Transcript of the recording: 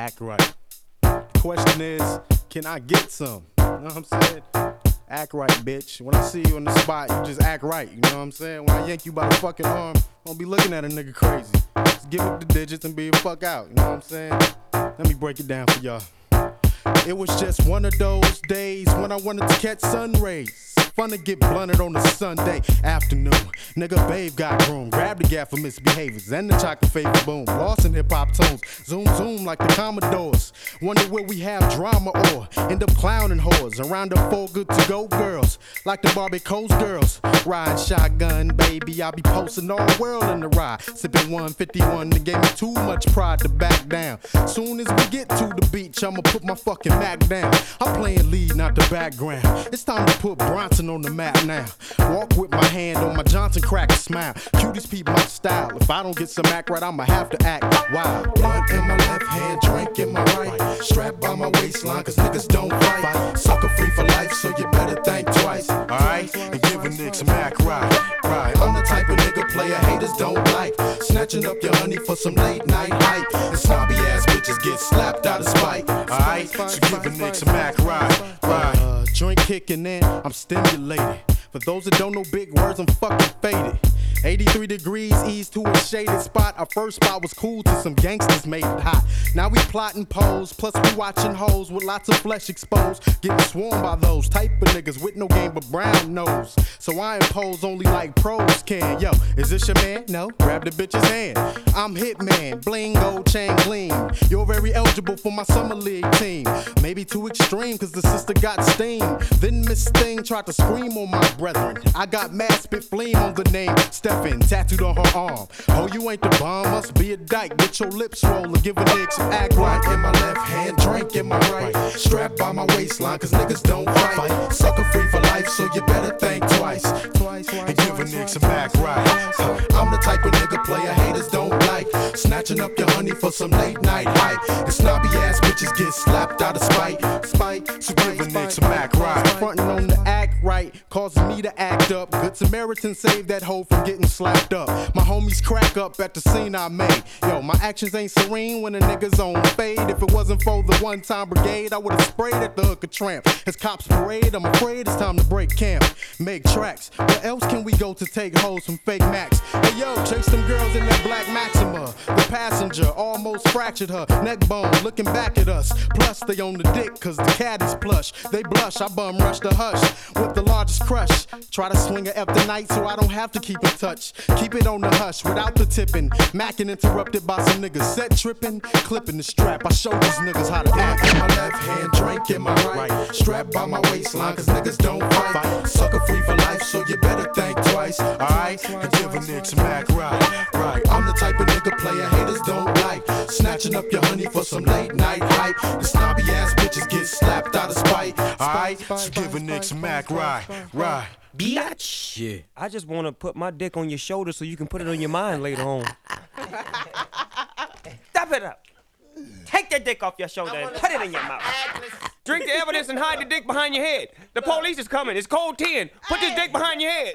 act right. Question is, can I get some? You know what I'm saying? Act right, bitch. When I see you in the spot, you just act right. You know what I'm saying? When I yank you by the fucking arm, don't be looking at a nigga crazy. Just give up the digits and be the fuck out. You know what I'm saying? Let me break it down for y'all. It was just one of those days when I wanted to catch sun rays. Fun to get blunted on a Sunday afternoon. Nigga, babe got groom. Grab the gap for misbehaviors and the chocolate favor boom. Lost in hip hop tones. Zoom, zoom like the Commodores. Wonder where we have drama or end up clowning whores. Around the four good to go girls. Like the Barbie Coast girls. Riding shotgun, baby. I be posting all the world in the ride. Sipping 151 that gave me too much pride to back down. Soon as we get to the beach, I'ma put my fucking Mac down. I'm playing lead, not the background. It's time to put Bronson on the map now. Walk with my hand on my Johnson crack and smile. Cuties peep my style. If I don't get some act right, I'ma have to act wild. Blunt in my left hand, drink in my right. Strapped by my waistline, cause niggas don't fight. Sucker free for life, so you better think twice. Alright, and give a nigga some act right. Right, I'm the type of nigga player haters don't like. Snatching up your honey for some late night hype. And snobby ass bitches get slapped out of spite. Alright, so give a nigga some act right. Joint kicking in, I'm stimulated. For those that don't know big words, I'm fucking faded. 83 degrees east to a shaded spot. Our first spot was cool till some gangsters made it hot. Now we plotting pose, plus we watching hoes with lots of flesh exposed. Getting swarmed by those type of niggas with no game but brown nose. So I impose only like pros can. Yo, is this your man? No, grab the bitch's hand. I'm Hitman, bling, gold chain gleam. You're very eligible for my summer league team. Maybe too extreme cause the sister got steam. Then Miss Thing tried to scream on my brethren. I got mad spit flame on the name Stephen tattooed on her arm. Oh, you ain't the bomb, must be a dyke. Get your lips swollen, give a nigga some act right. In my left hand, drink in my right. Strapped by my waistline, cause niggas don't fight. Sucker free for life, so you better think twice. And give a nigga some act right. I'm the type of nigga player haters don't like. Snatching up your honey for some late night hype. And snobby ass bitches get slapped out of spite. So give a nigga some act right. Frontin' on the act right causes me to act up. Good Samaritan saved that hoe from getting slapped up. My homies crack up at the scene I made. Yo, my actions ain't serene when a nigga's on fade. If it wasn't for the one-time brigade, I would've sprayed at the hooker tramp. As cops parade, I'm afraid it's time to break camp. Make tracks. Where else can we go to take hoes from fake Macs? Hey yo, chase them girls in that black Maxima. The passenger almost fractured her neck bone, looking back at us. Plus they on the dick cause the cat is plush. They blush, I bum rush the hush with the largest crush. Try to swing her after night so I don't have to keep in touch. Keep it on the hush without the tipping. Mackin' interrupted by some niggas set tripping. Clipping the strap, I show these niggas how to act. In my left hand, drink in my right. Strapped by my waistline, cause niggas don't fight. Sucker free for life, so you better think twice. Alright, and give a nigga some act right. I'm the type of nigga player haters don't like. Snatching up your honey for some late night hype. The snobby ass bitches get slapped out of spite. Alright, so give a nigga some act right. Biatch. Yeah. I just want to put my dick on your shoulder so you can put it on your mind later on. Stop it up. Take that dick off your shoulder and put it in your mouth. Drink the evidence and hide the dick behind your head. The police is coming. It's code 10. Put this dick behind your head.